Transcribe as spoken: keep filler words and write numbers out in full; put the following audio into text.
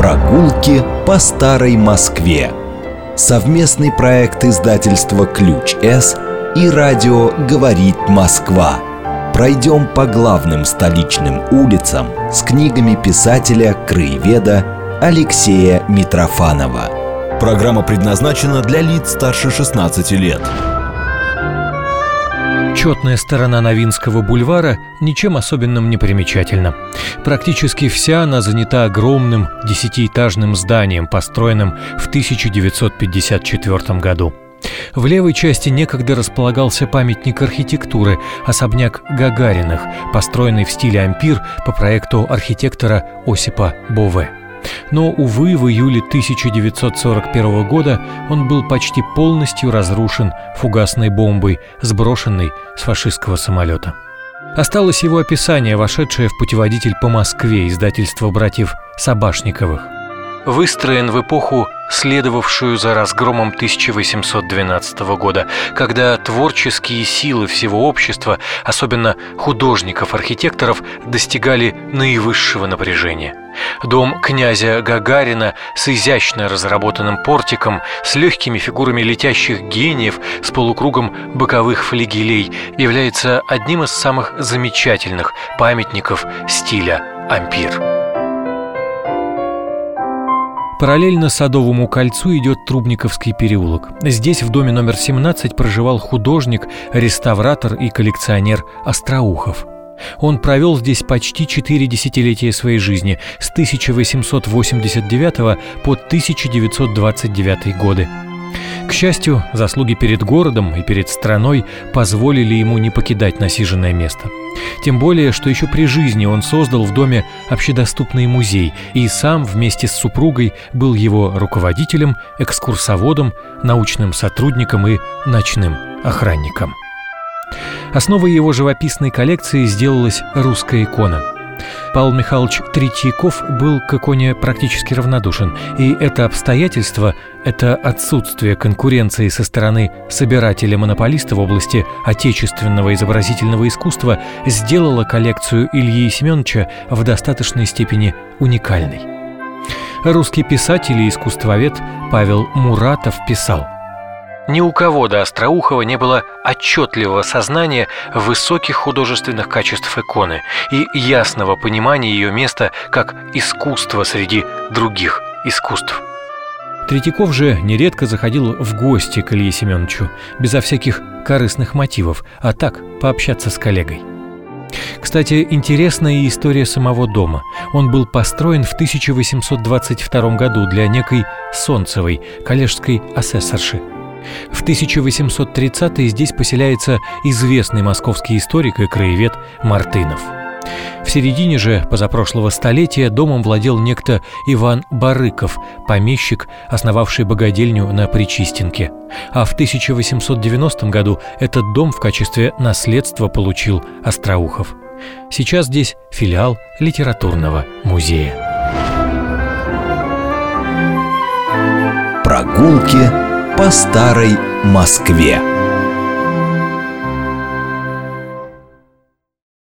Прогулки по старой Москве. Совместный проект издательства «Ключ С» и радио «Говорит Москва». Пройдем по главным столичным улицам с книгами писателя-краеведа Алексея Митрофанова. Программа предназначена для лиц старше шестнадцати лет. Четная сторона Новинского бульвара ничем особенным не примечательна. Практически вся она занята огромным десятиэтажным зданием, построенным в тысяча девятьсот пятьдесят четвёртом году. В левой части некогда располагался памятник архитектуры, особняк Гагариных, построенный в стиле ампир по проекту архитектора Осипа Бове. Но, увы, в июле тысяча девятьсот сорок первого года он был почти полностью разрушен фугасной бомбой, сброшенной с фашистского самолета. Осталось его описание, вошедшее в путеводитель по Москве издательства братьев Сабашниковых. Выстроен в эпоху, следовавшую за разгромом тысяча восемьсот двенадцатого года, когда творческие силы всего общества, особенно художников-архитекторов, достигали наивысшего напряжения. Дом князя Гагарина с изящно разработанным портиком, с легкими фигурами летящих гениев, с полукругом боковых флигелей, является одним из самых замечательных памятников стиля ампир. Параллельно Садовому кольцу идет Трубниковский переулок. Здесь, в доме номер семнадцать, проживал художник, реставратор и коллекционер Остроухов. Он провел здесь почти четыре десятилетия своей жизни, с тысяча восемьсот восемьдесят девятого по тысяча девятьсот двадцать девятый годы. К счастью, заслуги перед городом и перед страной позволили ему не покидать насиженное место. Тем более, что еще при жизни он создал в доме общедоступный музей и сам вместе с супругой был его руководителем, экскурсоводом, научным сотрудником и ночным охранником. Основой его живописной коллекции сделалась русская икона. Павел Михайлович Третьяков был к иконе практически равнодушен, и это обстоятельство, это отсутствие конкуренции со стороны собирателя-монополиста в области отечественного изобразительного искусства сделало коллекцию Ильи Семеновича в достаточной степени уникальной. Русский писатель и искусствовед Павел Муратов писал: «Ни у кого до Остроухова не было отчетливого сознания высоких художественных качеств иконы и ясного понимания ее места как искусства среди других искусств». Третьяков же нередко заходил в гости к Илье Семеновичу, безо всяких корыстных мотивов, а так пообщаться с коллегой. Кстати, интересна и история самого дома. Он был построен в тысяча восемьсот двадцать втором году для некой Солнцевой, коллежской асессорши. В тысяча восемьсот тридцатые здесь поселяется известный московский историк и краевед Мартынов. В середине же позапрошлого столетия домом владел некто Иван Барыков, помещик, основавший богадельню на Причистенке. А в тысяча восемьсот девяностом году этот дом в качестве наследства получил Остроухов. Сейчас здесь филиал литературного музея. Прогулки по старой Москве.